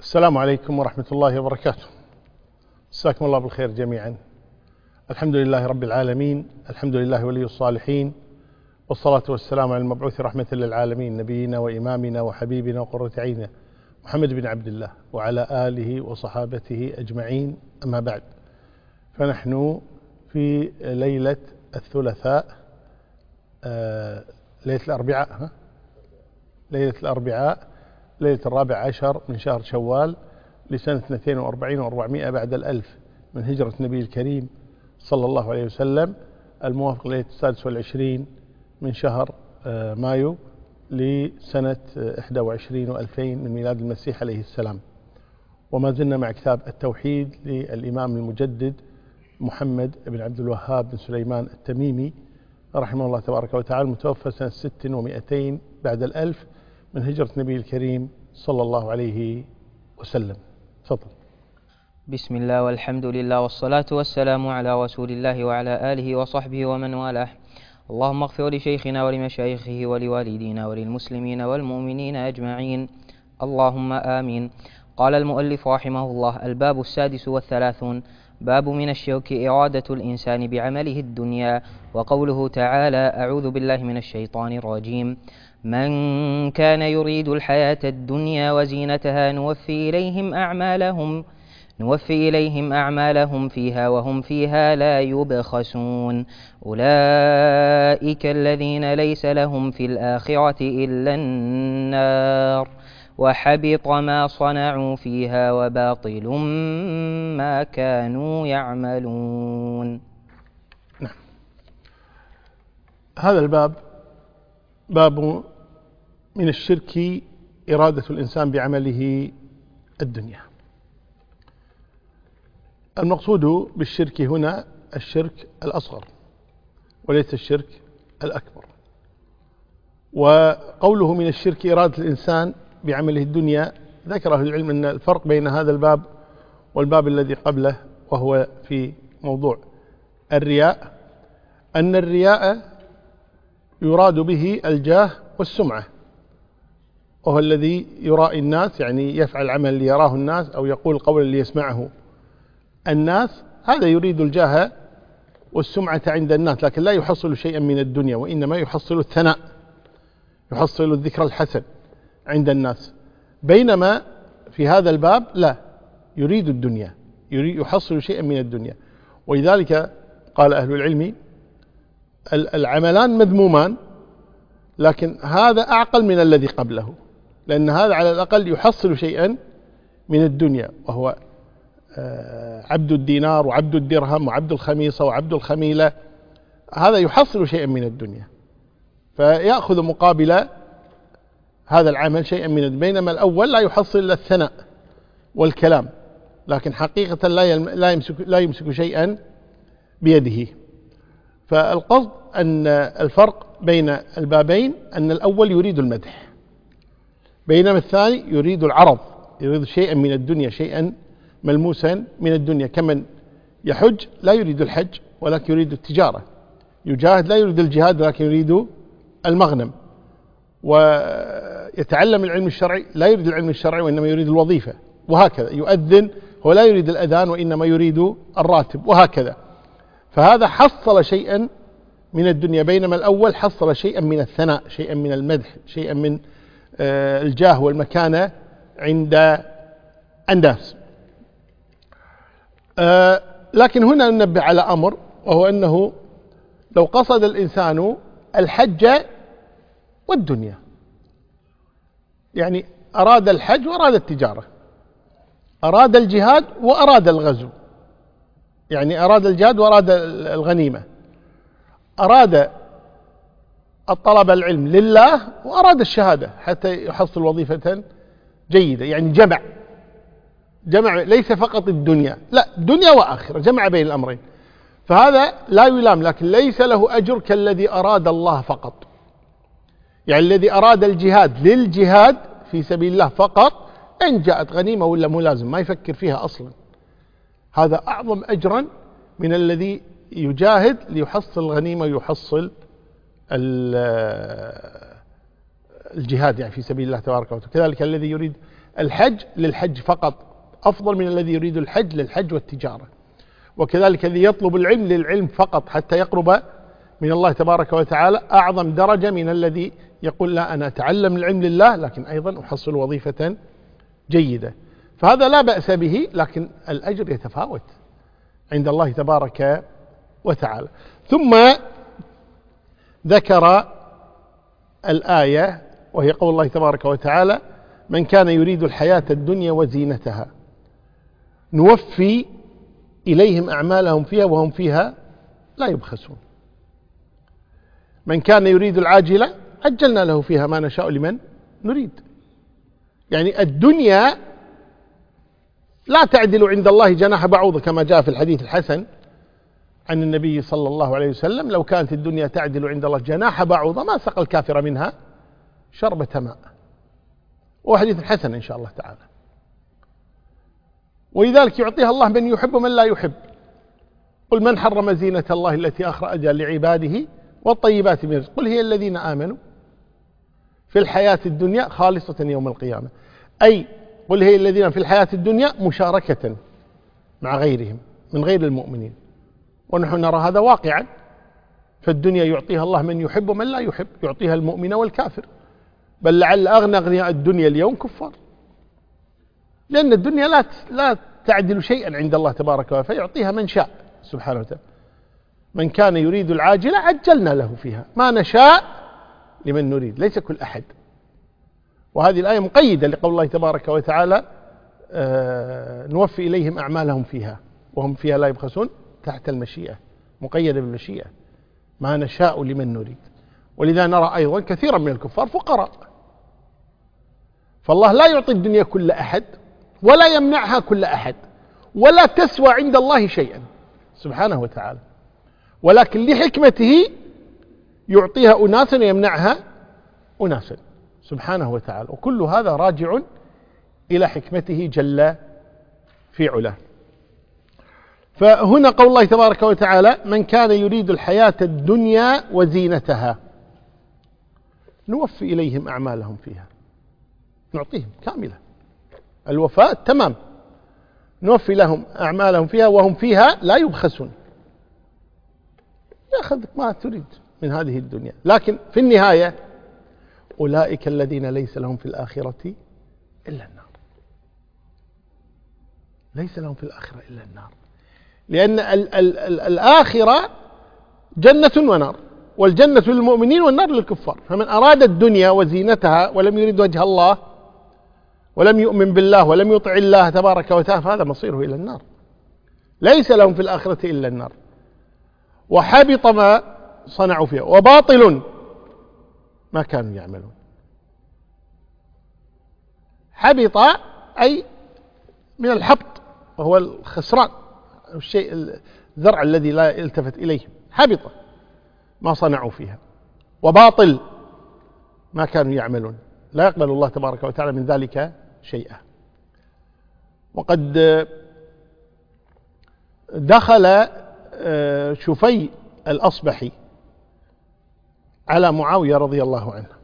السلام عليكم ورحمة الله وبركاته. مساكم الله بالخير جميعا. الحمد لله رب العالمين، الحمد لله ولي الصالحين، والصلاة والسلام على المبعوث رحمة للعالمين، نبينا وإمامنا وحبيبنا وقرة عيننا محمد بن عبد الله وعلى آله وصحابته أجمعين، أما بعد. فنحن في ليلة الثلاثاء، ليلة الأربعاء، ليلة 14 من شهر شوال لسنة 42 و400 بعد الألف من هجرة النبي الكريم صلى الله عليه وسلم، الموافق ليلة 26 من شهر مايو لسنة 21 و2000 من ميلاد المسيح عليه السلام. وما زلنا مع كتاب التوحيد للإمام المجدد محمد بن عبد الوهاب بن سليمان التميمي رحمه الله تبارك وتعالى، المتوفى سنة 6 و200 بعد الألف من هجرة النبي الكريم صلى الله عليه وسلم. تفضل. بسم الله والحمد لله والصلاة والسلام على رسول الله وعلى آله وصحبه ومن والاه. اللهم اغفر لشيخنا ولمشايخه ولوالدينا وللمسلمين والمؤمنين أجمعين، اللهم آمين. قال المؤلف رحمه الله: الباب 36، باب من الشرك إرادة الإنسان بعمله الدنيا. وقوله تعالى: أعوذ بالله من الشيطان الرجيم: من كان يريد الحياة الدنيا وزينتها نوفي إليهم أعمالهم فيها وهم فيها لا يبخسون. أولئك الذين ليس لهم في الآخرة إلا النار، وحبط ما صنعوا فيها وباطل ما كانوا يعملون. نعم. هذا الباب باب من الشرك إرادة الإنسان بعمله الدنيا. المقصود بالشرك هنا الشرك الأصغر وليس الشرك الأكبر. وقوله من الشرك إرادة الإنسان بعمله الدنيا، ذكر أهل العلم أن الفرق بين هذا الباب والباب الذي قبله، وهو في موضوع الرياء، أن الرياء يراد به الجاه والسمعة، وهو الذي يرائي الناس، يعني يفعل عمل ليراه الناس أو يقول قولا ليسمعه الناس. هذا يريد الجاه والسمعة عند الناس، لكن لا يحصل شيئا من الدنيا، وإنما يحصل الثناء، يحصل الذكر الحسن عند الناس. بينما في هذا الباب لا، يريد الدنيا، يحصل شيئا من الدنيا. ولذلك قال أهل العلم: العملان مذمومان، لكن هذا أعقل من الذي قبله، لأن هذا على الأقل يحصل شيئا من الدنيا، وهو عبد الدينار وعبد الدرهم وعبد الخميصة وعبد الخميلة، هذا يحصل شيئا من الدنيا، فيأخذ مقابل هذا العمل شيئا من الدنيا. بينما الأول لا يحصل إلا الثناء والكلام، لكن حقيقة لا يمسك شيئا بيده. فالقصد أن الفرق بين البابين أن الأول يريد المدح، بينما الثاني يريد العرض، يريد شيئا من الدنيا، شيئا ملموسا من الدنيا. كمن يحج لا يريد الحج ولكن يريد التجارة، يجاهد لا يريد الجهاد ولكن يريد المغنم، ويتعلم العلم الشرعي لا يريد العلم الشرعي وإنما يريد الوظيفة، وهكذا. يؤذن هو لا يريد الأذان وإنما يريد الراتب، وهكذا. فهذا حصل شيئا من الدنيا، بينما الأول حصل شيئا من الثناء، شيئا من المدح، شيئا من الجاه والمكانة عند الناس. لكن هنا ننبه على أمر، وهو أنه لو قصد الإنسان الحج والدنيا، يعني أراد الحج وأراد التجارة، أراد الجهاد وأراد الغزو، يعني أراد الجهاد وأراد الغنيمة، أراد الطلب العلم لله وأراد الشهادة حتى يحصل وظيفة جيدة، يعني جمع ليس فقط الدنيا، لا، دنيا وآخرة، جمع بين الأمرين. فهذا لا يلام، لكن ليس له أجر كالذي أراد الله فقط. يعني الذي أراد الجهاد للجهاد في سبيل الله فقط، إن جاءت غنيمة ولا ملازم ما يفكر فيها أصلا، هذا أعظم أجرا من الذي يجاهد ليحصل الغنيمة ويحصل الجهاد يعني في سبيل الله تبارك وتعالى. كذلك الذي يريد الحج للحج فقط، أفضل من الذي يريد الحج للحج والتجارة. وكذلك الذي يطلب العلم للعلم فقط حتى يقرب من الله تبارك وتعالى أعظم درجة من الذي يقول لا أنا أتعلم العلم لله لكن أيضا أحصل وظيفة جيدة. فهذا لا بأس به، لكن الأجر يتفاوت عند الله تبارك وتعالى. ثم ذكر الآية وهي قول الله تبارك وتعالى: من كان يريد الحياة الدنيا وزينتها نوفي إليهم أعمالهم فيها وهم فيها لا يبخسون. من كان يريد العاجلة عجلنا له فيها ما نشاء لمن نريد. يعني الدنيا لا تعدل عند الله جناح بعوضة كما جاء في الحديث الحسن عن النبي صلى الله عليه وسلم: لو كانت الدنيا تعدل عند الله جناح بعوضة ما سقى الكافر منها شربة ماء. وحديث حسن إن شاء الله تعالى. ولذلك يعطيها الله من يحب ومن لا يحب. قل من حرم زينة الله التي أخرج لعباده والطيبات من الرزق قل هي الذين آمنوا في الحياة الدنيا خالصة يوم القيامة. أي قل هي الذين في الحياة الدنيا مشاركة مع غيرهم من غير المؤمنين. ونحن نرى هذا واقعا، فالدنيا يعطيها الله من يحب ومن لا يحب، يعطيها المؤمن والكافر، بل لعل أغنى أغنياء الدنيا اليوم كفار، لأن الدنيا لا تعدل شيئا عند الله تبارك وتعالى، فيعطيها من شاء سبحانه وتعالى. من كان يريد العاجلة عجلنا له فيها ما نشاء لمن نريد، ليس كل أحد. وهذه الآية مقيدة لقول الله تبارك وتعالى: نوفي إليهم أعمالهم فيها وهم فيها لا يبخسون، تحت المشيئة، مقيدة بالمشيئة، ما نشاء لمن نريد. ولذا نرى أيضا كثيرا من الكفار فقراء، فالله لا يعطي الدنيا كل أحد ولا يمنعها كل أحد، ولا تسوى عند الله شيئا سبحانه وتعالى، ولكن لحكمته يعطيها أناسا ويمنعها أناسا سبحانه وتعالى، وكل هذا راجع إلى حكمته جل في علاه. فهنا قول الله تبارك وتعالى: من كان يريد الحياة الدنيا وزينتها نوفي إليهم أعمالهم فيها، نعطيهم كاملة الوفاء تمام، نوفي لهم أعمالهم فيها وهم فيها لا يبخسون، يأخذ ما تريد من هذه الدنيا. لكن في النهاية أولئك الذين ليس لهم في الآخرة إلا النار، ليس لهم في الآخرة إلا النار، لأن الآخرة جنة ونار، والجنة للمؤمنين والنار للكفار. فمن أراد الدنيا وزينتها ولم يرد وجه الله ولم يؤمن بالله ولم يطع الله تبارك وتعالى فهذا مصيره إلى النار، ليس لهم في الآخرة إلا النار. وحبط ما صنعوا فيها وباطل ما كانوا يعملون. حبط أي من الحبط، وهو الخسران، الشيء الزرع الذي لا يلتفت إليه. حبط ما صنعوا فيها، وباطل ما كانوا يعملون، لا يقبل الله تبارك وتعالى من ذلك شيئا. وقد دخل شفي الأصبحي على معاوية رضي الله عنه،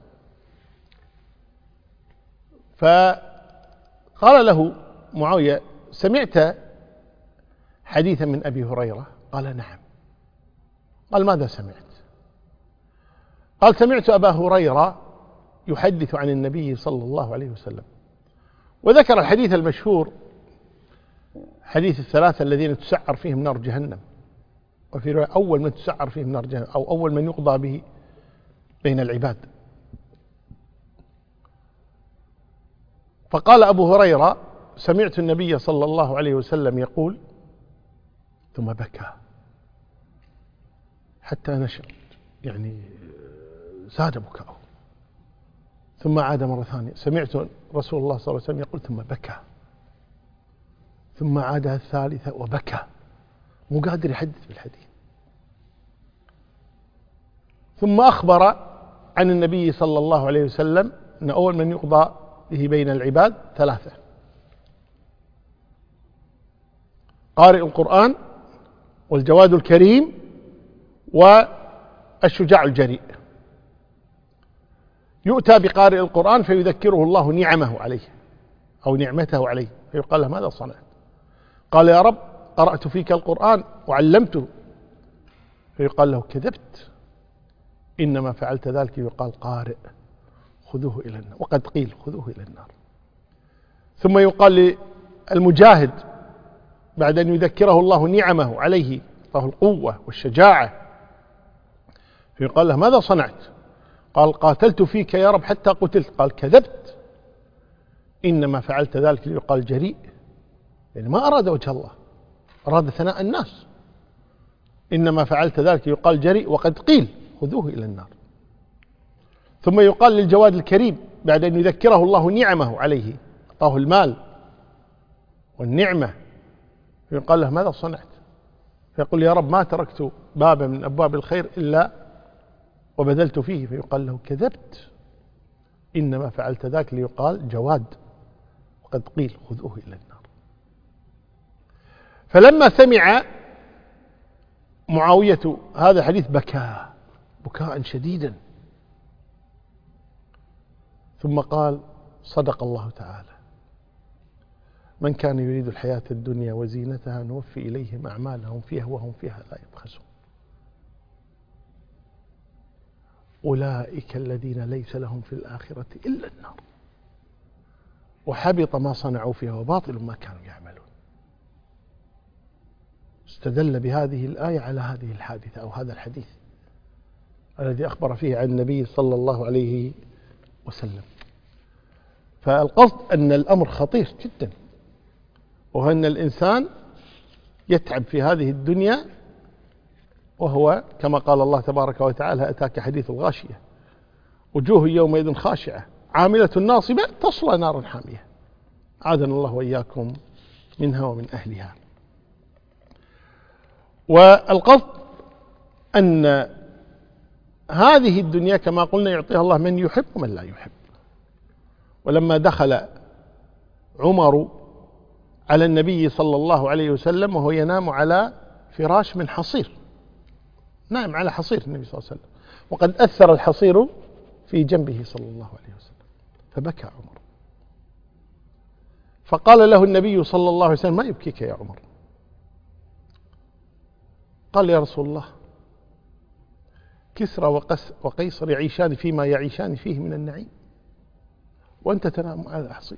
فقال له معاوية: سمعت حديثا من أبي هريرة؟ قال: نعم. قال: ماذا سمعت؟ قال: سمعت أبا هريرة يحدث عن النبي صلى الله عليه وسلم، وذكر الحديث المشهور، حديث الثلاثة الذين تسعر فيهم نار جهنم، وفي رواية أول من تسعر فيهم نار جهنم، أو أول من يقضى به بين العباد. فقال أبو هريرة: سمعت النبي صلى الله عليه وسلم يقول، ثم بكى حتى نشر، يعني زاد بكاءه، ثم عاد مرة ثانية: سمعت رسول الله صلى الله عليه وسلم يقول، ثم بكى، ثم عاد الثالثة وبكى، مو قادر يحدث بالحديث. ثم أخبر عن النبي صلى الله عليه وسلم أن أول من يقضى به بين العباد ثلاثة: قارئ القرآن، والجواد الكريم، والشجاع الجريء. يؤتى بقارئ القرآن فيذكره الله نعمه عليه أو نعمته عليه، فيقال له ماذا صنعت؟ قال يا رب قرأت فيك القرآن وعلمته، فيقال له كذبت، إنما فعلت ذلك. يقال قارئ خذوه إلى النار، وقد قيل خذوه إلى النار. ثم يقال للمجاهد بعد أن يذكره الله نعمه عليه، له القوة والشجاعة، فيقال له ماذا صنعت؟ قال قاتلت فيك يا رب حتى قتلت. قال كذبت، إنما فعلت ذلك. يقال جريء، يعني ما أراد وجه الله، أراد ثناء الناس. إنما فعلت ذلك يقال جريء، وقد قيل خذوه إلى النار. ثم يقال للجواد الكريم بعد أن يذكره الله نعمه عليه، أعطاه المال والنعمة، فيقال له ماذا صنعت؟ فيقول يا رب ما تركت بابا من أبواب الخير إلا وبذلت فيه. فيقال له كذبت، إنما فعلت ذاك. ليقال جواد، وقد قيل خذوه إلى النار. فلما سمع معاوية هذا الحديث بكى بكاء شديدا، ثم قال صدق الله تعالى: من كان يريد الحياة الدنيا وزينتها نوفي إليهم أعمالهم فيها وهم فيها لا يبخسون، أولئك الذين ليس لهم في الآخرة إلا النار وحبط ما صنعوا فيها وباطل ما كانوا يعملون. استدل بهذه الآية على هذه الحادثة أو هذا الحديث الذي أخبر فيه عن النبي صلى الله عليه وسلم. فالقصد أن الأمر خطير جدا، وأن الإنسان يتعب في هذه الدنيا، وهو كما قال الله تبارك وتعالى: أتاك حديث الغاشية وجوه يومئذ خاشعة عاملة ناصبة تصلى نارا حامية، أعاذنا الله وإياكم منها ومن أهلها. والقصد أن هذه الدنيا كما قلنا يعطيها الله من يحب ومن لا يحب. ولما دخل عمر على النبي صلى الله عليه وسلم وهو ينام على فراش من حصير، نائم على حصير النبي صلى الله عليه وسلم، وقد أثر الحصير في جنبه صلى الله عليه وسلم، فبكى عمر. فقال له النبي صلى الله عليه وسلم: ما يبكيك يا عمر؟ قال: يا رسول الله، كسرى وقيصر يعيشان فيما يعيشان فيه من النعيم، وأنت تنام على حصير.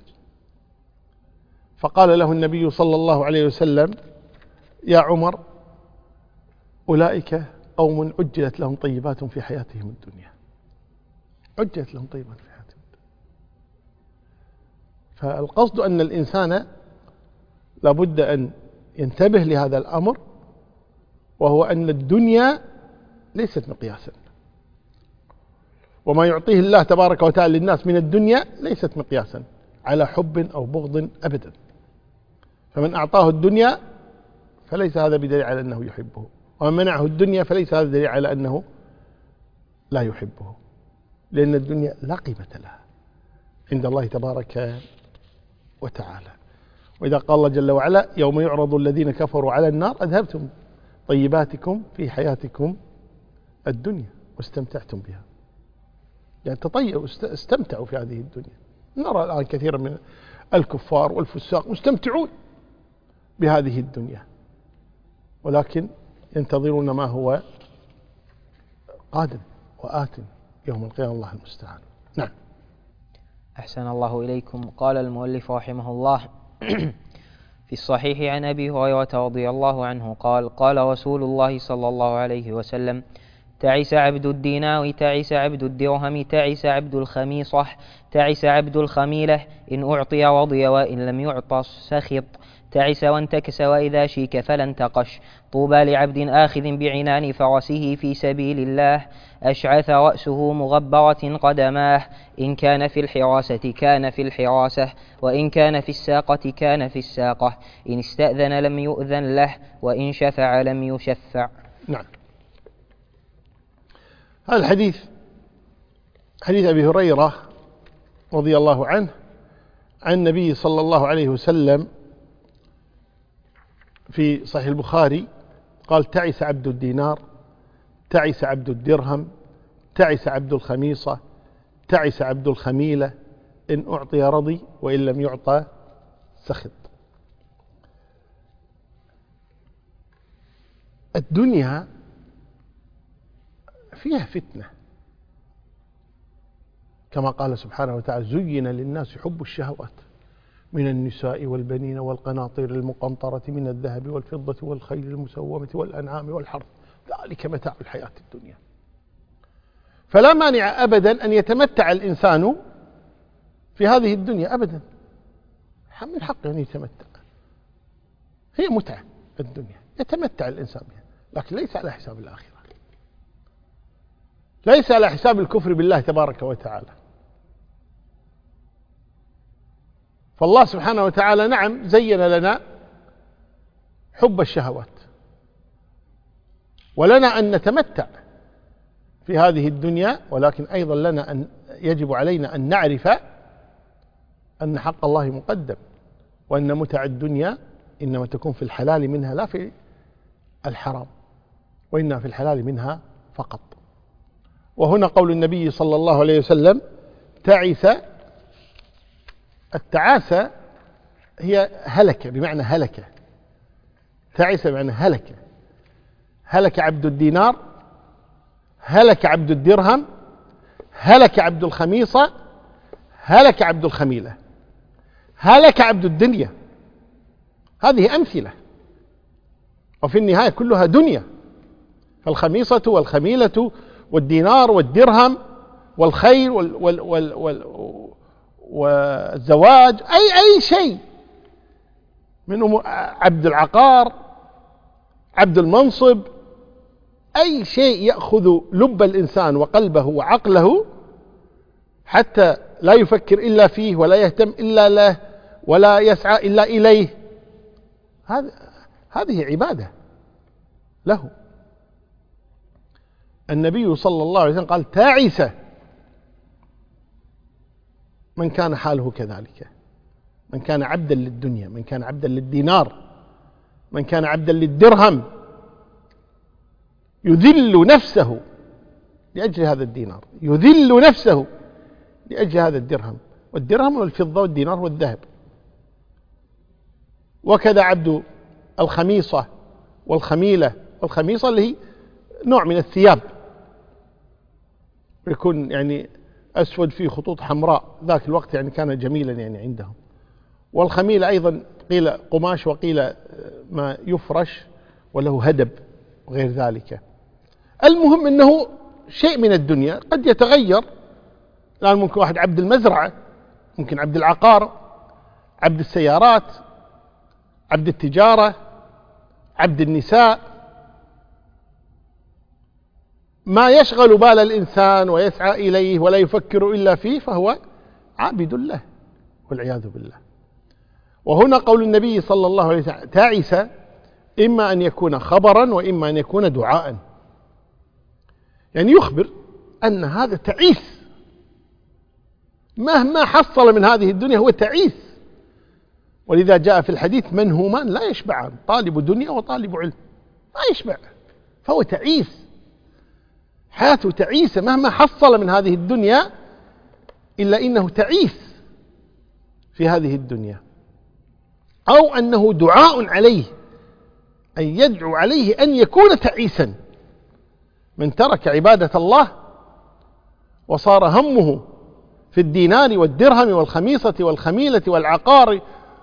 فقال له النبي صلى الله عليه وسلم: يا عمر، أولئك قوم عجلت لهم طيبات في حياتهم الدنيا، عجلت لهم طيبات في حياتهم الدنيا. فالقصد أن الإنسان لابد أن ينتبه لهذا الأمر، وهو أن الدنيا ليست مقياسا، وما يعطيه الله تبارك وتعالى للناس من الدنيا ليست مقياسا على حب أو بغض أبدا. فمن أعطاه الدنيا فليس هذا بدليل على أنه يحبه، ومن منعه الدنيا فليس هذا دليل على أنه لا يحبه، لأن الدنيا لا قيمة لها عند الله تبارك وتعالى. وإذا قال الله جل وعلا: يوم يعرض الذين كفروا على النار أذهبتم طيباتكم في حياتكم الدنيا واستمتعتم بها، يعني تطيعوا استمتعوا في هذه الدنيا. نرى الآن كثيرا من الكفار والفساق مستمتعون بهذه الدنيا، ولكن ينتظرون ما هو قادم وآت يوم القيامة، الله المستعان. نعم. أحسن الله إليكم. قال المؤلف رحمه الله: في الصحيح عن أبي هريرة رضي الله عنه قال: قال رسول الله صلى الله عليه وسلم: تعس عبد الدينار، تعس عبد الدرهم، تعس عبد الخميصة، تعس عبد الخميلة، إن أعطي رضي وإن لم يعط سخط، تعس وانتكس وإذا شيك فلا انتقش، طوبى لعبد آخذ بعنان فرسه في سبيل الله، أشعث رأسه مغبرة قدماه، إن كان في الحراسة كان في الحراسة، وإن كان في الساقة كان في الساقة، إن استأذن لم يؤذن له، وإن شفع لم يشفع. نعم. هذا الحديث حديث أبي هريرة رضي الله عنه عن النبي صلى الله عليه وسلم في صحيح البخاري قال: تعس عبد الدينار، تعس عبد الدرهم، تعس عبد الخميصة، تعس عبد الخميلة، إن أعطي رضي وإن لم يعطى سخط. الدنيا فيها فتنة، كما قال سبحانه وتعالى: زين للناس حب الشهوات من النساء والبنين والقناطير المقنطرة من الذهب والفضة والخيل المسومة والأنعام والحرث ذلك متاع الحياة الدنيا. فلا مانع أبدا أن يتمتع الإنسان في هذه الدنيا أبدا، من حقه أن يتمتع، هي متعة الدنيا يتمتع الإنسان بها، لكن ليس على حساب الآخرة، ليس على حساب الكفر بالله تبارك وتعالى. فالله سبحانه وتعالى نعم زين لنا حب الشهوات، ولنا أن نتمتع في هذه الدنيا، ولكن أيضا لنا أن يجب علينا أن نعرف أن حق الله مقدم، وأن متع الدنيا إنما تكون في الحلال منها لا في الحرام، وإنها في الحلال منها فقط. وهنا قول النبي صلى الله عليه وسلم: تعس. التعاسة هي هلكة، بمعنى هلكة. تعس بمعنى هلكة، هلك عبد الدينار، هلك عبد الدرهم، هلك عبد الخميصة، هلك عبد الخميلة، هلك عبد الدنيا. هذه أمثلة، وفي النهاية كلها دنيا. فالخميصة والخميلة والدينار والدرهم والخيل والزواج، أي شيء من أمور، عبد العقار، عبد المنصب، أي شيء يأخذ لب الإنسان وقلبه وعقله حتى لا يفكر إلا فيه ولا يهتم إلا له ولا يسعى إلا إليه، هذه عبادة له. النبي صلى الله عليه وسلم قال: تعس من كان حاله كذلك، من كان عبدا للدنيا، من كان عبدا للدينار، من كان عبدا للدرهم، يذل نفسه لأجل هذا الدينار، يذل نفسه لأجل هذا الدرهم، والدرهم والفضة والدينار والذهب. وكذا عبد الخميصة والخميلة. والخميصة اللي هي نوع من الثياب، يكون يعني أسود فيه خطوط حمراء، ذاك الوقت يعني كان جميلا يعني عندهم. والخميلة أيضا قيل قماش وقيل ما يفرش وله هدب وغير ذلك. المهم أنه شيء من الدنيا قد يتغير، الآن ممكن واحد عبد المزرعة، ممكن عبد العقار، عبد السيارات، عبد التجارة، عبد النساء. ما يشغل بال الإنسان ويسعى إليه ولا يفكر إلا فيه فهو عابد له والعياذ بالله. وهنا قول النبي صلى الله عليه وسلم: تعس إما أن يكون خبرا وإما أن يكون دعاء، يعني يخبر أن هذا تعيس، مهما حصل من هذه الدنيا هو تعيس. ولذا جاء في الحديث: منهومان لا يشبعان، طالب دنيا وطالب علم، ما يشبع، فهو تعيس، حياته تعيسة، مهما حصل من هذه الدنيا إلا إنه تعيس في هذه الدنيا. أو أنه دعاء عليه، أن يدعو عليه أن يكون تعيسا. من ترك عبادة الله وصار همه في الدينار والدرهم والخميصة والخميلة والعقار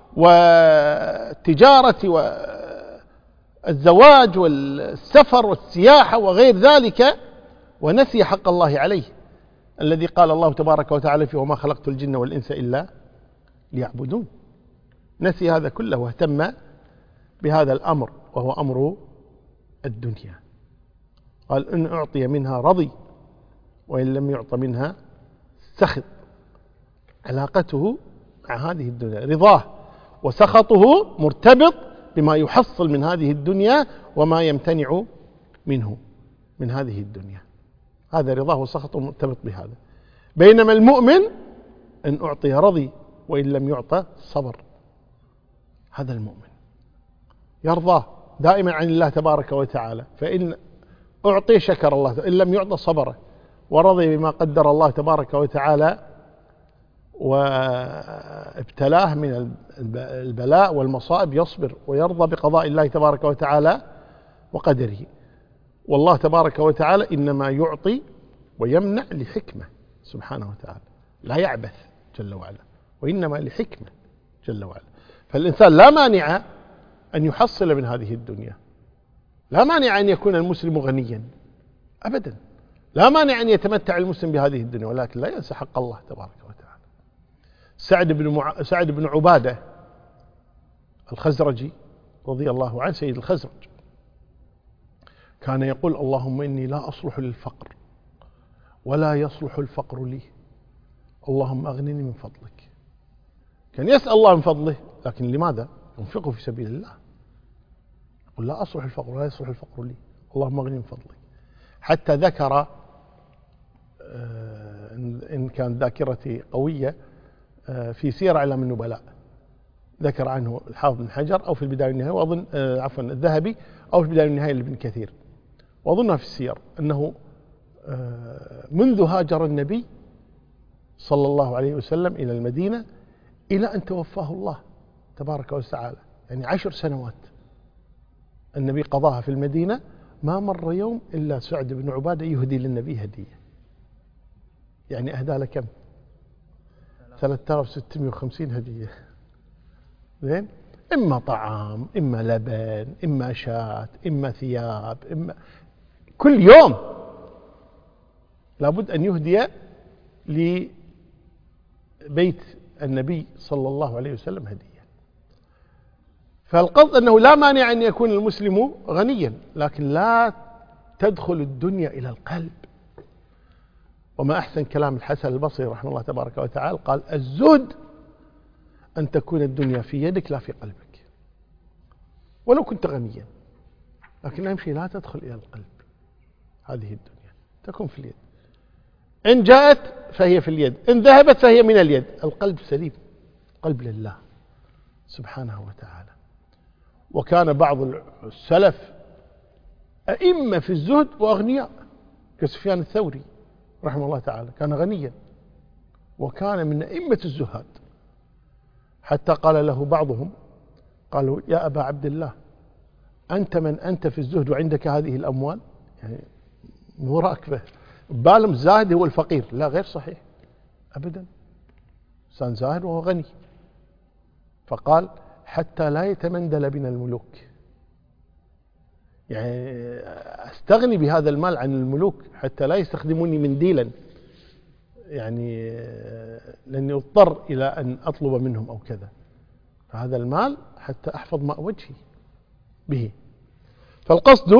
والتجارة والزواج والسفر والسياحة وغير ذلك، ونسي حق الله عليه الذي قال الله تبارك وتعالى فيه: وما خلقت الجن والإنس إلا ليعبدون. نسي هذا كله واهتم بهذا الأمر، وهو أمر الدنيا. قال: إن أعطي منها رضي وإن لم يعط منها سخط. علاقته مع هذه الدنيا، رضاه وسخطه مرتبط بما يحصل من هذه الدنيا وما يمتنع منه من هذه الدنيا. هذا رضاه وسخطه مرتبط بهذا. بينما المؤمن إن أعطي رضي وإن لم يعطى صبر. هذا المؤمن يرضى دائما عن الله تبارك وتعالى، فإن أعطي شكر الله، إن لم يعطى صبر ورضي بما قدر الله تبارك وتعالى وابتلاه من البلاء والمصائب يصبر ويرضى بقضاء الله تبارك وتعالى وقدره. والله تبارك وتعالى إنما يعطي ويمنع لحكمة سبحانه وتعالى، لا يعبث جل وعلا، وإنما لحكمة جل وعلا. فالإنسان لا مانع أن يحصل من هذه الدنيا، لا مانع أن يكون المسلم غنيا أبدا، لا مانع أن يتمتع المسلم بهذه الدنيا، ولكن لا ينسى حق الله تبارك وتعالى. سعد بن عبادة الخزرجي رضي الله عنه سيد الخزرج كان يقول: اللهم إني لا أصلح للفقر ولا يصلح الفقر لي، اللهم أغنني من فضلك. كان يسأل الله من فضله، لكن لماذا؟ ينفقه في سبيل الله. يقول: لا أصلح الفقر ولا يصلح الفقر لي، اللهم أغنني من فضلك. حتى ذكر، إن كانت ذاكرتي قوية، في سير أعلام النبلاء ذكر عنه الحافظ بن حجر أو في البداية والنهاية، وأظن عفوا الذهبي، أو في البداية والنهاية لابن كثير، وأظنها في السير، أنه منذ هاجر النبي صلى الله عليه وسلم إلى المدينة إلى أن توفاه الله تبارك وتعالى، يعني 10 سنوات النبي قضاها في المدينة، ما مر يوم إلا سعد بن عبادة يهدي للنبي هدية. يعني أهدى له كم؟ 3650 هدية. زين؟ إما طعام، إما لبن، إما شاة، إما ثياب، إما كل يوم لابد أن يهدي لبيت النبي صلى الله عليه وسلم هدية. فالقصد أنه لا مانع أن يكون المسلم غنيا، لكن لا تدخل الدنيا إلى القلب. وما أحسن كلام الحسن البصري رحمه الله تبارك وتعالى، قال: الزهد أن تكون الدنيا في يدك لا في قلبك، ولو كنت غنيا، لكن أهم شيء لا تدخل إلى القلب. هذه الدنيا تكون في اليد، إن جاءت فهي في اليد، إن ذهبت فهي من اليد. القلب سليم، قلب لله سبحانه وتعالى. وكان بعض السلف أئمة في الزهد وأغنياء، كسفيان الثوري رحمه الله تعالى، كان غنيا وكان من أئمة الزهاد، حتى قال له بعضهم، قالوا: يا أبا عبد الله، أنت من أنت في الزهد وعندك هذه الأموال؟ يعني مو راكبه بالهم زاهد هو الفقير. لا، غير صحيح أبدا، إنسان زاهد وهو غني. فقال: حتى لا يتمندل بنا الملوك، يعني أستغني بهذا المال عن الملوك حتى لا يستخدموني منديلا، يعني لأني أضطر إلى أن أطلب منهم أو كذا، فهذا المال حتى أحفظ ماء وجهي به. فالقصد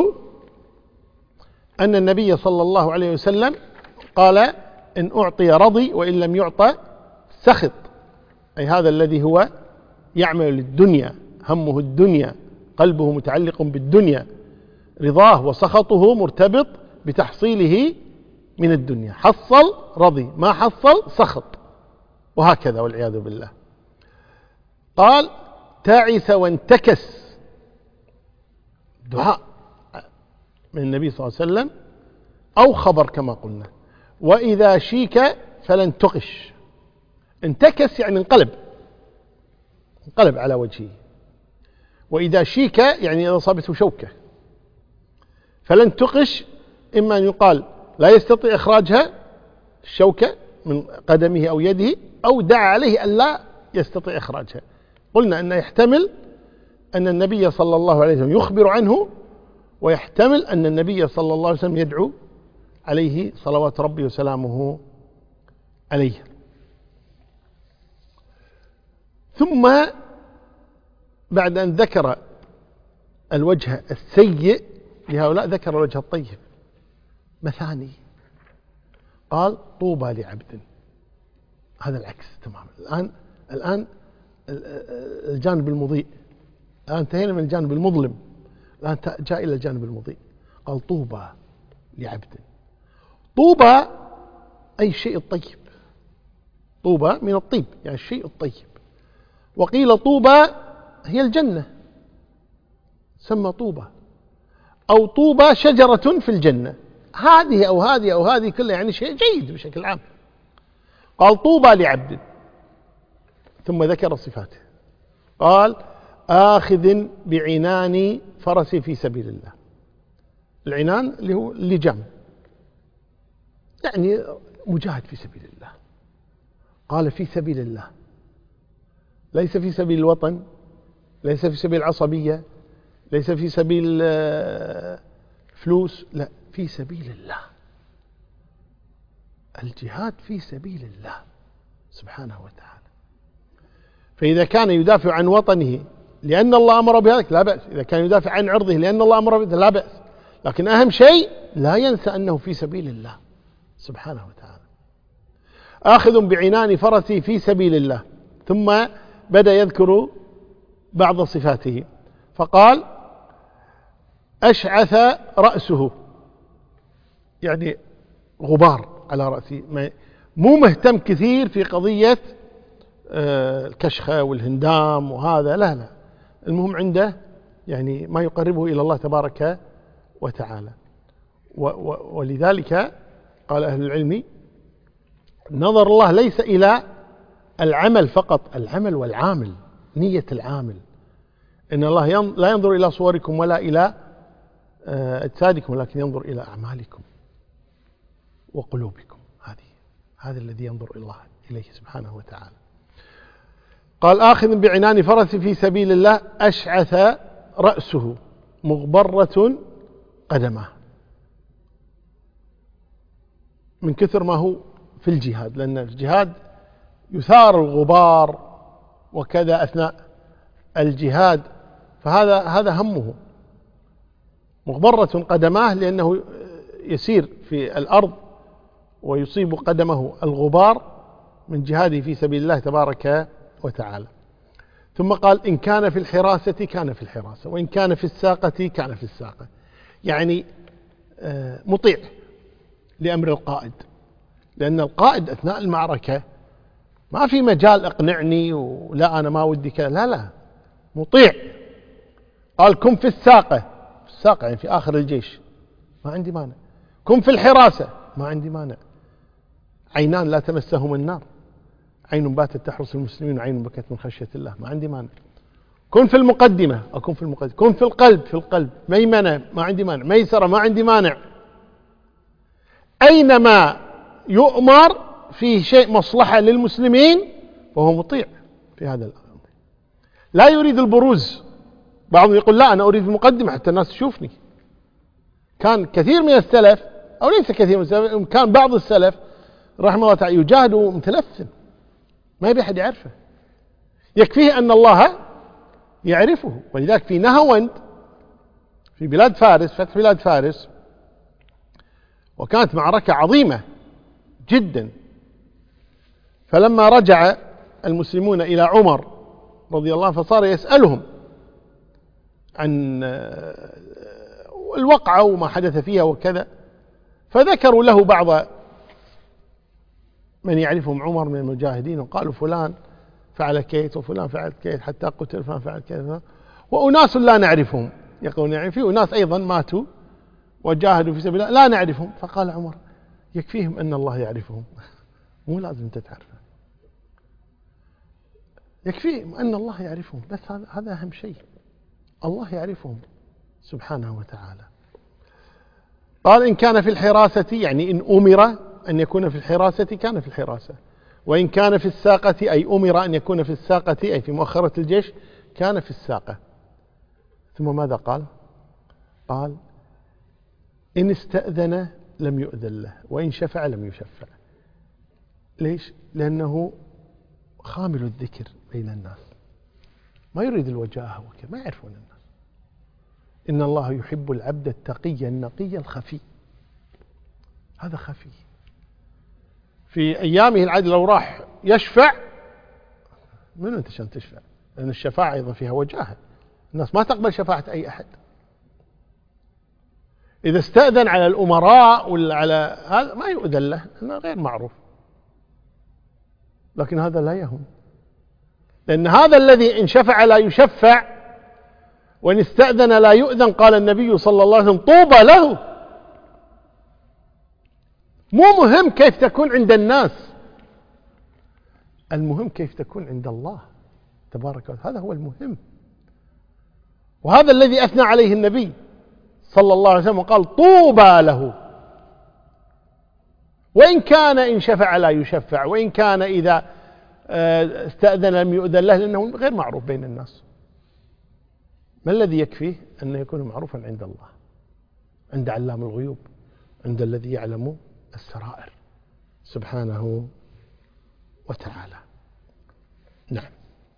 أن النبي صلى الله عليه وسلم قال: إن أعطي رضي وإن لم يعطى سخط، أي هذا الذي هو يعمل للدنيا، همه الدنيا، قلبه متعلق بالدنيا، رضاه وسخطه مرتبط بتحصيله من الدنيا. حصل رضي، ما حصل سخط، وهكذا والعياذ بالله. قال: تعس وانتكس، دعاء من النبي صلى الله عليه وسلم أو خبر كما قلنا. وإذا شيك فلن تقش، انتكس يعني انقلب على وجهه. وإذا شيك يعني إذا أصابته شوكة. فلن تقش إما أن يقال لا يستطيع إخراجها الشوكة من قدمه أو يده، أو دعا عليه أن لا يستطيع إخراجها. قلنا أن يحتمل أن النبي صلى الله عليه وسلم يخبر عنه، ويحتمل أن النبي صلى الله عليه وسلم يدعو عليه صلوات ربي وسلامه عليه. ثم بعد أن ذكر الوجه السيء لهؤلاء ذكر الوجه الطيب مثاني. قال: طوبى لعبد. هذا العكس تماما. الآن الجانب المضيء، الآن انتهينا من الجانب المظلم، الآن جاء إلى الجانب المضيء. قال: طوبى لعبد. طوبى أي الشيء الطيب، طوبى من الطيب يعني الشيء الطيب. وقيل طوبى هي الجنة، سمى طوبى، أو طوبى شجرة في الجنة، هذه أو هذه أو هذه كلها يعني شيء جيد بشكل عام. قال: طوبى لعبد ثم ذكر صفاته. قال آخذ بعنان فرسي في سبيل الله. العنان اللي هو اللجام، يعني مجاهد في سبيل الله. قال في سبيل الله، ليس في سبيل الوطن، ليس في سبيل العصبية، ليس في سبيل فلوس، لا، في سبيل الله. الجهاد في سبيل الله سبحانه وتعالى. فإذا كان يدافع عن وطنه لأن الله أمر بذلك لا بأس، إذا كان يدافع عن عرضه لأن الله أمر بذلك لا بأس، لكن أهم شيء لا ينسى أنه في سبيل الله سبحانه وتعالى. آخذ بعنان فرسي في سبيل الله. ثم بدأ يذكر بعض صفاته، فقال أشعث رأسه، يعني غبار على رأسه، مو مهتم كثير في قضية الكشخة والهندام وهذا، لا، المهم عنده يعني ما يقربه إلى الله تبارك وتعالى. ولذلك قال أهل العلم نظر الله ليس إلى العمل فقط، العمل والعامل، نية العامل. إن الله لا ينظر إلى صوركم ولا إلى أجسادكم، ولكن ينظر إلى أعمالكم وقلوبكم. هذا الذي ينظر الله إليه سبحانه وتعالى. قال آخذ بعنان فرس في سبيل الله أشعث رأسه مغبرة قدمه، من كثر ما هو في الجهاد، لأن الجهاد يثار الغبار وكذا أثناء الجهاد، فهذا همه. مغبرة قدماه لأنه يسير في الأرض ويصيب قدمه الغبار من جهاده في سبيل الله تبارك وتعالى. ثم قال إن كان في الحراسة كان في الحراسة، وإن كان في الساقة كان في الساقة، يعني مطيع لأمر القائد، لأن القائد أثناء المعركة ما في مجال اقنعني ولا أنا ما ودي كذا، لا، مطيع. قال كن في الساقة، يعني في آخر الجيش، ما عندي مانع. كن في الحراسة، ما عندي مانع. عينان لا تمسهم النار، عين باتت تحرس المسلمين وعين بكت من خشية الله، ما عندي مانع. كن في المقدمة، أكون في المقدمة. كن في القلب، ميمنة ما عندي مانع، ميسرة ما عندي مانع. أينما يؤمر فيه شيء مصلحة للمسلمين فهو مطيع في هذا الأمر. لا يريد البروز. بعضهم يقول لا أنا أريد المقدمة حتى الناس تشوفني. كان كثير من السلف، أو ليس كثير من السلف، كان بعض السلف رحمه الله تعالى يجاهد متلثم، ما يبي أحد يعرفه، يكفيه أن الله يعرفه. ولذلك في نهاوند في بلاد فارس، فتح بلاد فارس، وكانت معركة عظيمة جدا، فلما رجع المسلمون إلى عمر رضي الله عنه فصار يسألهم عن الوقعة وما حدث فيها وكذا، فذكروا له بعض من يعرفهم عمر من المجاهدين، وقالوا فلان فعل كيت وفلان فعل كيت حتى قتل، فلان فعل كيت، وأناس لا نعرفهم. يقولون يعني في أناس أيضا ماتوا وجاهدوا في سبيل الله لا نعرفهم. فقال عمر يكفيهم أن الله يعرفهم، مو لازم أنت تعرفه، يكفيهم أن الله يعرفهم بس، هذا أهم شيء، الله يعرفهم سبحانه وتعالى. قال إن كان في الحراسة، يعني إن أمر أن يكون في الحراسة كان في الحراسة، وإن كان في الساقة أي أمر أن يكون في الساقة أي في مؤخرة الجيش كان في الساقة. ثم ماذا قال؟ قال إن استأذن لم يؤذن له، وإن شفع لم يشفع. ليش؟ لأنه خامل الذكر بين الناس، ما يريد الوجاهة وكذا، ما يعرفون الناس. إن الله يحب العبد التقي النقي الخفي، هذا خفي. في أيامه العادة لو راح يشفع، من أنت عشان تشفع؟ لأن الشفاعة أيضا فيها وجاهة، الناس ما تقبل شفاعة أي أحد. إذا استأذن على الأمراء ولا على هذا ما يؤذن له، أنه غير معروف، لكن هذا لا يهم، لأن هذا الذي إن شفع لا يشفع وإن استأذن لا يؤذن، قال النبي صلى الله عليه وسلم طوبى له. مو مهم كيف تكون عند الناس، المهم كيف تكون عند الله تبارك وتعالى، هذا هو المهم. وهذا الذي أثنى عليه النبي صلى الله عليه وسلم وقال طوبى له، وإن كان إن شفع لا يشفع، وإن كان إذا استأذن لم يؤذن له، لأنه غير معروف بين الناس. ما الذي يكفيه؟ أن يكون معروفا عند الله، عند علام الغيوب، عند الذي يعلم السرائر سبحانه وتعالى. نعم.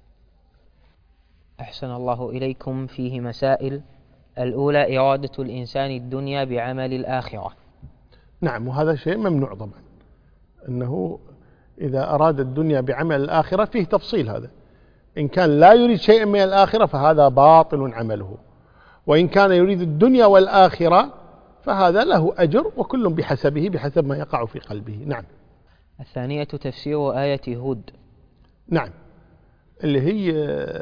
أحسن الله إليكم. فيه مسائل. الأولى إرادة الإنسان الدنيا بعمل الآخرة. نعم، وهذا شيء ممنوع طبعا، أنه إذا أراد الدنيا بعمل الآخرة فيه تفصيل. هذا إن كان لا يريد شيئا من الآخرة فهذا باطل عمله، وإن كان يريد الدنيا والآخرة فهذا له أجر، وكل بحسبه بحسب ما يقع في قلبه. نعم. الثانية تفسير آية هود. نعم، اللي هي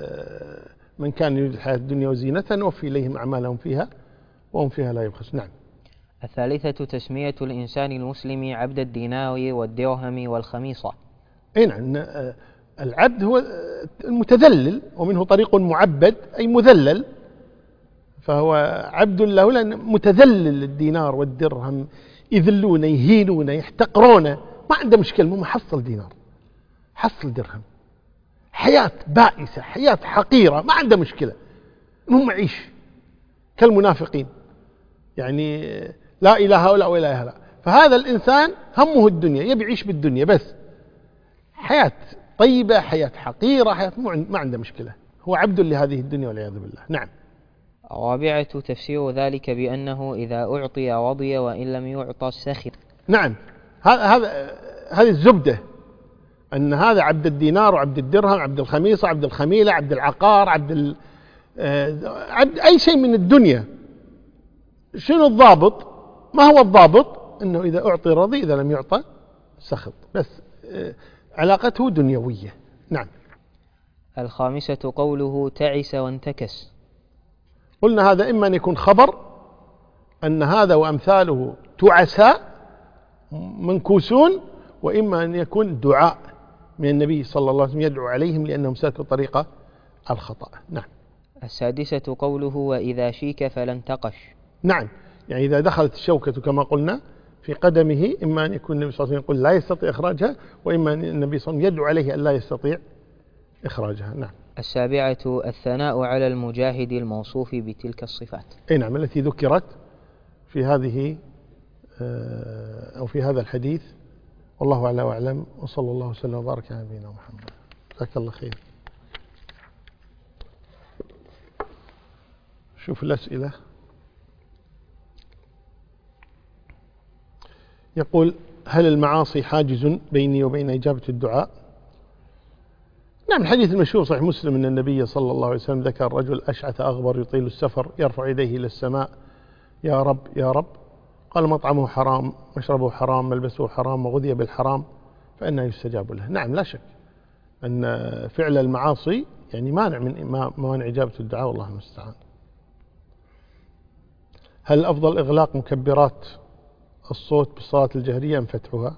من كان يريد الحياة الدنيا وزينة نوفي إليهم أعمالهم فيها وهم فيها لا يبخسون. نعم. الثالثة تسمية الإنسان المسلم عبد الدينار والدرهم والخميصة. أي نعم، العبد هو المتذلل، ومنه طريق معبد أي مذلل، فهو عبد له لأن متذلل للدينار والدرهم، يذلونه يهينونه يحتقرونه، ما عنده مشكلة، مو محصل دينار حصل درهم، حياة بائسة، حياة حقيرة، ما عنده مشكلة، المهم يعيش كالمنافقين، يعني لا إله هؤلاء ولا إله هؤلاء. فهذا الإنسان همه الدنيا، يبي يعيش بالدنيا بس، حياة طيبة، حياة حقيرة، حياة ما عنده مشكلة، هو عبد لهذه الدنيا والعياذ بالله. نعم. الرابعة تفسير ذلك بأنه إذا أعطي رضي وإن لم يعطى سخط. نعم، هذه الزبدة، أن هذا عبد الدينار وعبد الدرهم، عبد الخميصة، عبد الخميلة، عبد العقار، عبد أي شيء من الدنيا. شنو الضابط؟ ما هو الضابط؟ أنه إذا أعطي رضي، إذا لم يعطى سخط، بس علاقته دنيوية. نعم. الخامسة قوله تعس وانتكس. قلنا هذا إما أن يكون خبر أن هذا وأمثاله تعساء منكوسون، وإما أن يكون دعاء من النبي صلى الله عليه وسلم يدعو عليهم لأنهم سلكوا طريق الخطأ. نعم. السادسة قوله وإذا شيك فلن تقش. نعم، يعني إذا دخلت الشوكة كما قلنا في قدمه، إما أن يكون النبي صلى الله عليه وسلم يقول لا يستطيع إخراجها، وإما أن النبي صلى الله عليه وسلم يدعو عليه أن لا يستطيع إخراجها. نعم. السابعة الثناء على المجاهد الموصوف بتلك الصفات. أي نعم، التي ذكرت في هذه أو في هذا الحديث. والله أعلى وأعلم، وصلى الله وسلم وبارك على نبينا محمد. جزاك الله خير. شوف الأسئلة. يقول هل المعاصي حاجز بيني وبين إجابة الدعاء؟ نعم، الحديث المشهور صحيح مسلم أن النبي صلى الله عليه وسلم ذكر رجل أشعث أغبر يطيل السفر يرفع يديه إلى السماء يا رب يا رب، قال مطعمه حرام، مشربه حرام، ملبسه حرام، وغذي بالحرام، فإنه يستجاب له. نعم، لا شك أن فعل المعاصي يعني مانع من موانع إجابة الدعاء، والله المستعان. هل أفضل إغلاق مكبرات الصوت بالصلاة الجهرية أم فتحها؟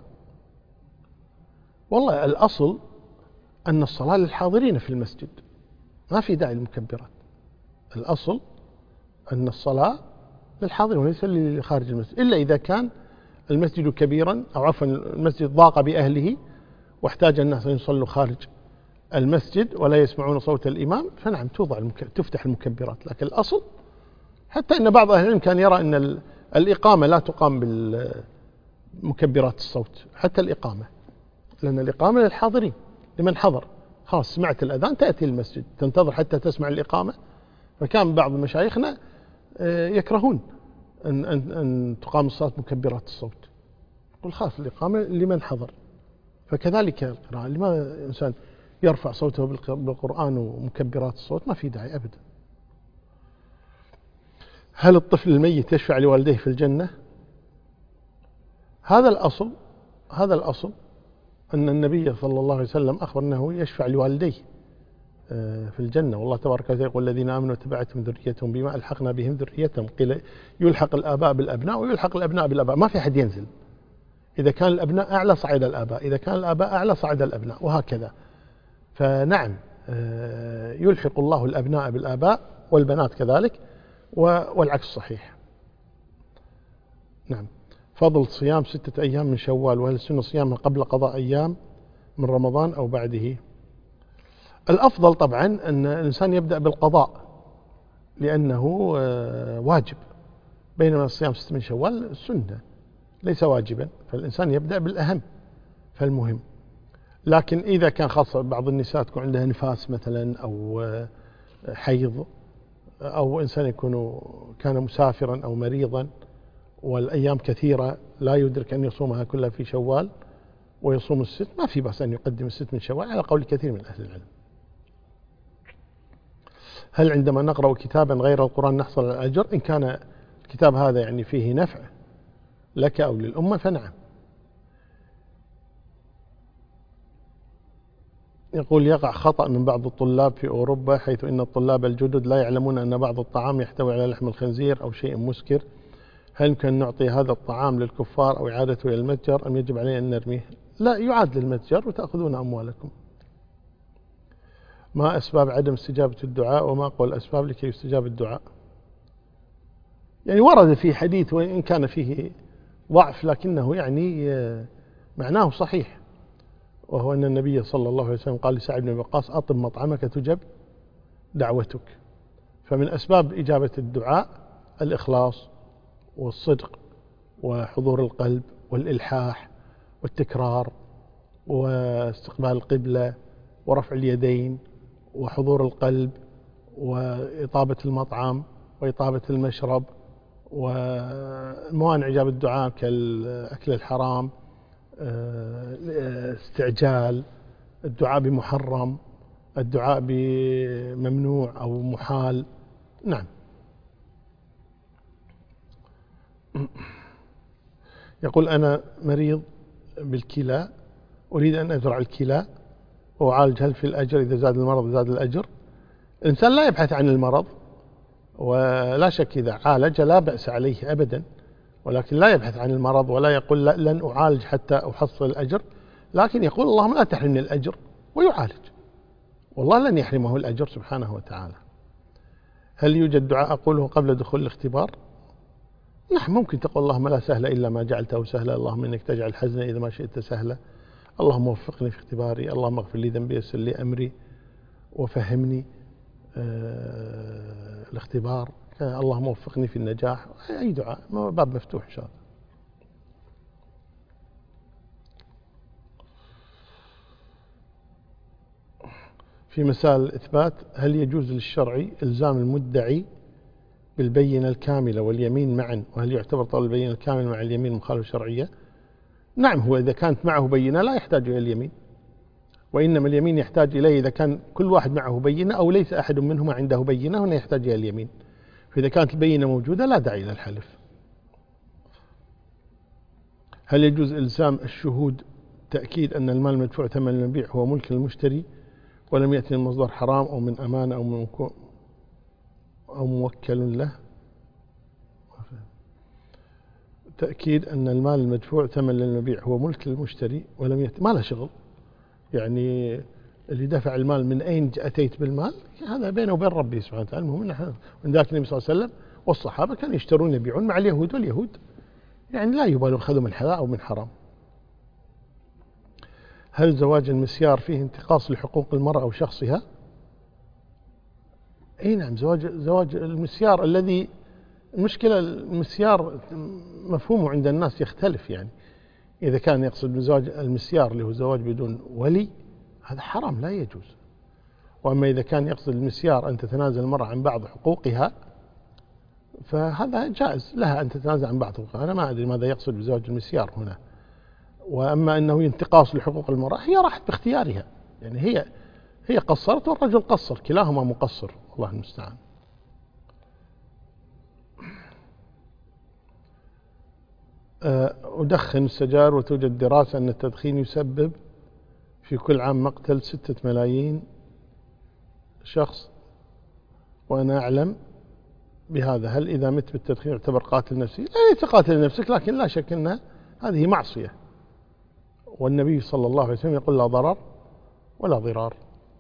والله الأصل أن الصلاة للحاضرين في المسجد، ما في داعي للمكبرات. الأصل أن الصلاة للحاضرين وليس لخارج المسجد، إلا إذا كان المسجد كبيرا، أو عفوا المسجد ضاق بأهله واحتاج الناس أن يصلوا خارج المسجد ولا يسمعون صوت الإمام، فنعم تفتح المكبرات. لكن الأصل، حتى أن بعض أهل العلم كان يرى أن الإقامة لا تقام بالمكبرات الصوت، حتى الإقامة، لأن الإقامة للحاضرين لمن حضر، خلاص سمعت الأذان تأتي المسجد تنتظر حتى تسمع الإقامة. فكان بعض مشايخنا يكرهون أن تقام الصلاة مكبرات الصوت، يقول خلاص الإقامة لمن حضر. فكذلك القراءة، لماذا الإنسان يرفع صوته بالقرآن ومكبرات الصوت؟ ما في داعي أبدا. هل الطفل الميت يشفع لوالديه في الجنة؟ هذا الأصل أن النبي صلى الله عليه وسلم أخبر أنه يشفع لوالديه في الجنة، والله تبارك وتعالى يقول الذين آمنوا وتبعتهم ذريتهم بما ألحقنا بهم ذريتهم، قيل يلحق الآباء بالأبناء ويلحق الأبناء بالآباء، ما في أحد ينزل، إذا كان الأبناء أعلى صعد الآباء، إذا كان الآباء أعلى صعد الأبناء، وهكذا. فنعم يلحق الله الأبناء بالآباء والبنات كذلك، والعكس صحيح. نعم. فضل صيام 6 أيام من شوال، وهل السنة صيامها قبل قضاء أيام من رمضان أو بعده؟ الأفضل طبعا أن الإنسان يبدأ بالقضاء لأنه واجب، بينما الصيام 6 من شوال سنة ليس واجبا، فالإنسان يبدأ بالأهم فالمهم. لكن إذا كان خاصة بعض النساء تكون عندها نفاس مثلا أو حيض، أو إنسان كان مسافرا أو مريضا والأيام كثيرة لا يدرك أن يصومها كلها في شوال ويصوم ال6، ما في بأس أن يقدم ال6 من شوال على قول كثير من أهل العلم. هل عندما نقرأ كتابا غير القرآن نحصل على الأجر؟ إن كان الكتاب هذا يعني فيه نفع لك أو للأمة فنعم. يقول يقع خطأ من بعض الطلاب في أوروبا، حيث إن الطلاب الجدد لا يعلمون أن بعض الطعام يحتوي على لحم الخنزير أو شيء مسكر، هل يمكن نعطي هذا الطعام للكفار أو إعادته إلى المتجر أم يجب علينا أن نرميه؟ لا، يعاد للمتجر وتأخذون أموالكم. ما أسباب عدم استجابة الدعاء وما أقوى الأسباب لكي يستجاب الدعاء؟ يعني ورد في حديث وإن كان فيه ضعف لكنه يعني معناه صحيح، وهو أن النبي صلى الله عليه وسلم قال لسعد بن وقاص أطب مطعمك تجب دعوتك. فمن أسباب إجابة الدعاء الإخلاص والصدق وحضور القلب والإلحاح والتكرار واستقبال القبلة ورفع اليدين وحضور القلب وإطابة المطعم وإطابة المشرب، وموانع إجابة الدعاء كالأكل الحرام، استعجال، الدعاء بمحرم، الدعاء بممنوع أو محال. نعم. يقول أنا مريض بالكلى أريد أن أزرع الكلى وأعالج، هل في الأجر إذا زاد المرض زاد الأجر؟ الإنسان لا يبحث عن المرض، ولا شك إذا عالج لا بأس عليه أبدا، ولكن لا يبحث عن المرض ولا يقول لن أعالج حتى أحصل الأجر، لكن يقول اللهم لا تحرمني الأجر ويعالج، والله لن يحرمه الأجر سبحانه وتعالى. هل يوجد دعاء أقوله قبل دخول الاختبار؟ نعم، ممكن تقول اللهم لا سهل إلا ما جعلته سهلا، اللهم إنك تجعل الحزن إذا ما شئت سهلا، اللهم وفقني في اختباري، اللهم اغفر لي ذنبي يسر لي أمري وفهمني الاختبار، اللهم وفقني في النجاح، أي دعاء، باب مفتوح إن شاء الله. في مسائل الإثبات، هل يجوز للشرعي إلزام المدعي بالبينة الكاملة واليمين معا، وهل يعتبر طلب البينة الكاملة مع اليمين مخالفة شرعية؟ نعم، هو إذا كانت معه بينة لا يحتاج إلى اليمين، وإنما اليمين يحتاج إليه إذا كان كل واحد معه بينة أو ليس أحد منهما عنده بينة، هنا يحتاج إلى اليمين. فإذا كانت البينة موجودة لا داعي إلى الحلف. هل يجوز إلزام الشهود تأكيد أن المال المدفوع ثمن المبيع هو ملك المشتري ولم يأتي من مصدر حرام أو من أمانة أو موكل له؟ تأكيد أن المال المدفوع ثمن للمبيع هو ملك المشتري ولم يأتي، ما له شغل، يعني اللي دفع المال من أين أتيت بالمال هذا بينه وبين ربي سبحانه وتعالى. المهم نحن من ذاك النبي صلى الله عليه وسلم والصحابة كانوا يشترون يبيعون مع اليهود، واليهود يعني لا يبالوا أخذوا من حلال أو من حرام. هل زواج المسيار فيه انتقاص لحقوق المرأة أو شخصها؟ أي نعم، زواج المسيار الذي المشكلة المسيار مفهومه عند الناس يختلف، يعني إذا كان يقصد بزواج المسيار اللي هو زواج بدون ولي هذا حرام لا يجوز، وأما إذا كان يقصد المسيار أن تتنازل المرأة عن بعض حقوقها فهذا جائز لها أن تتنازل عن بعض حقوقها. أنا ما أدري ماذا يقصد بزواج المسيار هنا. وأما أنه ينتقاص لحقوق المرأة هي راحت باختيارها، يعني هي قصرت والرجل قصر، كلاهما مقصر، الله المستعان. أدخن السجائر وتوجد دراسة أن التدخين يسبب في كل عام مقتل 6 ملايين شخص، وأنا أعلم بهذا، هل إذا مت بالتدخين يعتبر قاتل نفسي؟ لا تقاتل نفسك، لكن لا شك أن هذه معصية، والنبي صلى الله عليه وسلم يقول لا ضرر ولا ضرار.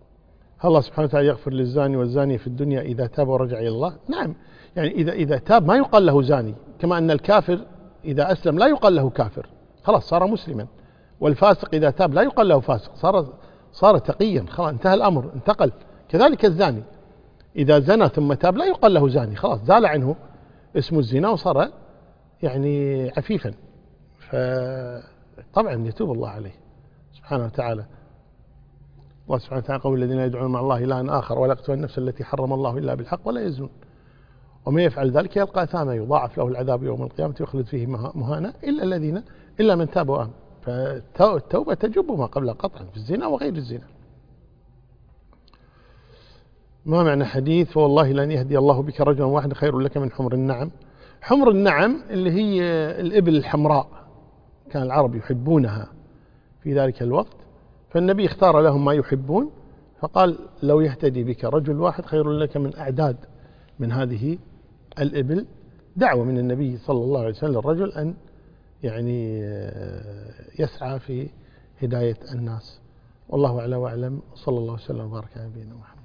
هل الله سبحانه وتعالى يغفر للزاني والزانية في الدنيا إذا تاب ورجع إلى الله؟ نعم، يعني إذا تاب ما يقال له زاني، كما أن الكافر إذا أسلم لا يقال له كافر، خلاص صار مسلما. والفاسق إذا تاب لا يقال له فاسق، صار تقيا، خلاص انتهى الأمر، انتقل. كذلك الزاني إذا زنى ثم تاب لا يقال له زاني، خلاص زال عنه اسم الزنا وصار يعني عفيفا. فطبعا يتوب الله عليه سبحانه وتعالى. الله سبحانه وتعالى قول الذين يدعون مع الله إلها آخر ولا يقتلون النفس التي حرم الله إلا بالحق ولا يزنون ومن يفعل ذلك يلقى أثاما يضاعف له العذاب يوم القيامة ويخلد فيه مهانا إلا من تاب وآمن. فالتوبة تجب ما قبلها قطعا في الزنا وغير الزنا. ما معنى حديث فوالله لن يهدي الله بك رجلا واحدا خير لك من حمر النعم؟ حمر النعم اللي هي الإبل الحمراء، كان العرب يحبونها في ذلك الوقت، فالنبي اختار لهم ما يحبون، فقال لو يهتدي بك رجل واحد خير لك من أعداد من هذه الإبل. دعوة من النبي صلى الله عليه وسلم للرجل أن يعني يسعى في هداية الناس. والله أعلى وأعلم، صلى الله وسلم وبارك على نبينا محمد.